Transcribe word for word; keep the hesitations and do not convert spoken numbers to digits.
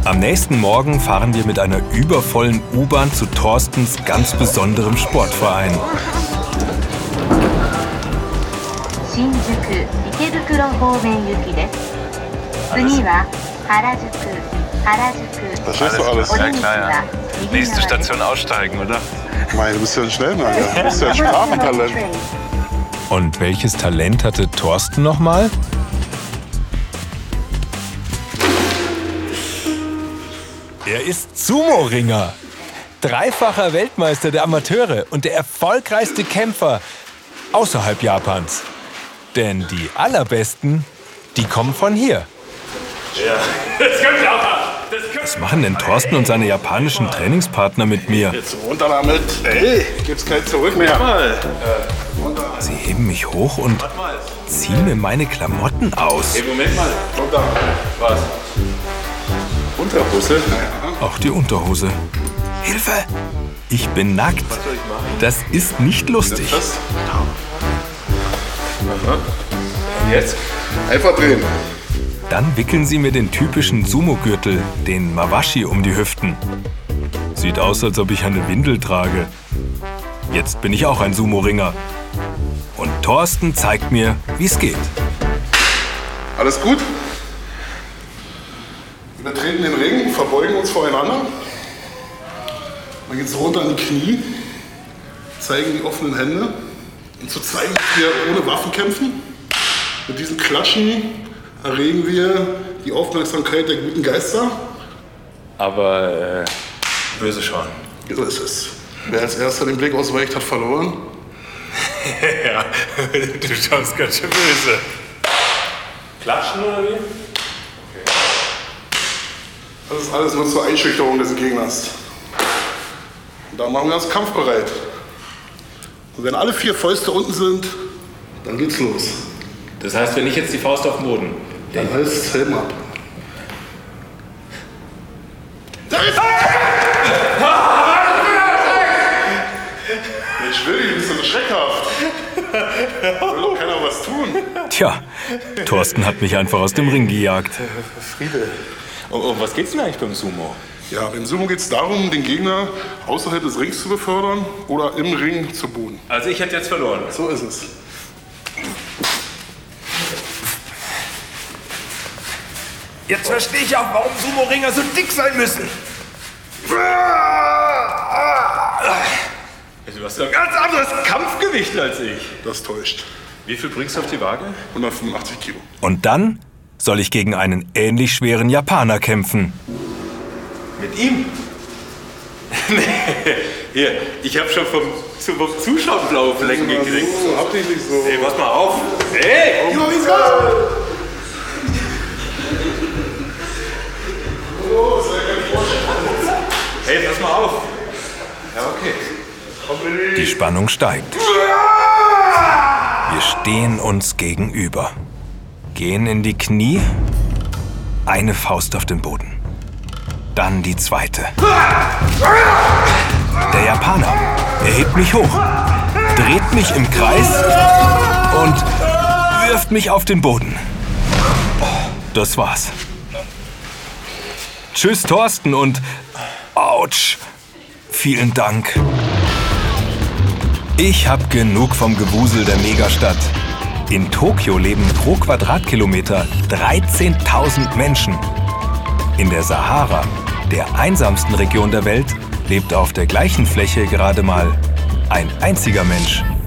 Am nächsten Morgen fahren wir mit einer übervollen U-Bahn zu Thorstens ganz besonderem Sportverein. Verstehst du alles? Ja, klar, ja. Nächste Station aussteigen, oder? Mei, du bist ja ein Schnellmerker. Du bist ja ein Sprachentalent. Und welches Talent hatte Thorsten nochmal? Er ist Sumo-Ringer, dreifacher Weltmeister der Amateure und der erfolgreichste Kämpfer außerhalb Japans. Denn die allerbesten, die kommen von hier. Ja, das kommt auch ab. Was machen denn Thorsten und seine japanischen Trainingspartner mit mir? Jetzt runter damit. Ey, gibt's kein Zurück mehr. Mal. Sie heben mich hoch und ziehen mir meine Klamotten aus. Hey, Moment mal. Runter. Was? Unterhose? Auch die Unterhose. Hilfe! Ich bin nackt. Was soll ich machen? Das ist nicht lustig. Fest. Aha. Und jetzt? Einfach drehen. Dann wickeln sie mir den typischen Sumo-Gürtel, den Mawashi, um die Hüften. Sieht aus, als ob ich eine Windel trage. Jetzt bin ich auch ein Sumo-Ringer. Und Thorsten zeigt mir, wie es geht. Alles gut? Wir treten den Ring, verbeugen uns voreinander. Dann geht's runter an die Knie, zeigen die offenen Hände. Um zu zeigen, dass wir ohne Waffen kämpfen. Mit diesen Klatschen erregen wir die Aufmerksamkeit der guten Geister. Aber, äh, böse schon. So ist es. Wer als erster den Blick ausweicht, hat verloren. Ja, du schaust ganz schön böse. Klatschen oder wie? Das ist alles nur zur Einschüchterung des Gegners. Und da machen wir uns kampfbereit. Und wenn alle vier Fäuste unten sind, dann geht's los. Das heißt, wenn ich jetzt die Faust auf den Boden. Dann heißt es Helm ab. Mensch, Willi, du bist so schreckhaft. Will doch keiner was tun. Tja, Thorsten hat mich einfach aus dem Ring gejagt. Friede. Um, um was geht's denn eigentlich beim Sumo? Ja, beim Sumo geht es darum, den Gegner außerhalb des Rings zu befördern oder im Ring zu buhen. Also ich hätte jetzt verloren. So ist es. Jetzt verstehe ich auch, warum Sumo-Ringer so dick sein müssen. Du hast ein ganz anderes Kampfgewicht als ich. Das täuscht. Wie viel bringst du auf die Waage? hundertfünfundachtzig Kilo. Und dann soll ich gegen einen ähnlich schweren Japaner kämpfen. Mit ihm? Nee. Hier, ich hab schon vom, vom Zuschauen blaue Flecken gekriegt. So, hab dich nicht so. Hey, pass mal auf. Hey! Jo, wie geht's? Hey, pass mal auf. Ja, okay. Die Spannung steigt. Wir stehen uns gegenüber. Gehen in die Knie. Eine Faust auf den Boden. Dann die zweite. Der Japaner. Er hebt mich hoch, dreht mich im Kreis und wirft mich auf den Boden. Das war's. Tschüss, Thorsten, und Autsch. Vielen Dank. Ich hab genug vom Gewusel der Megastadt. In Tokio leben pro Quadratkilometer dreizehntausend Menschen. In der Sahara, der einsamsten Region der Welt, lebt auf der gleichen Fläche gerade mal ein einziger Mensch.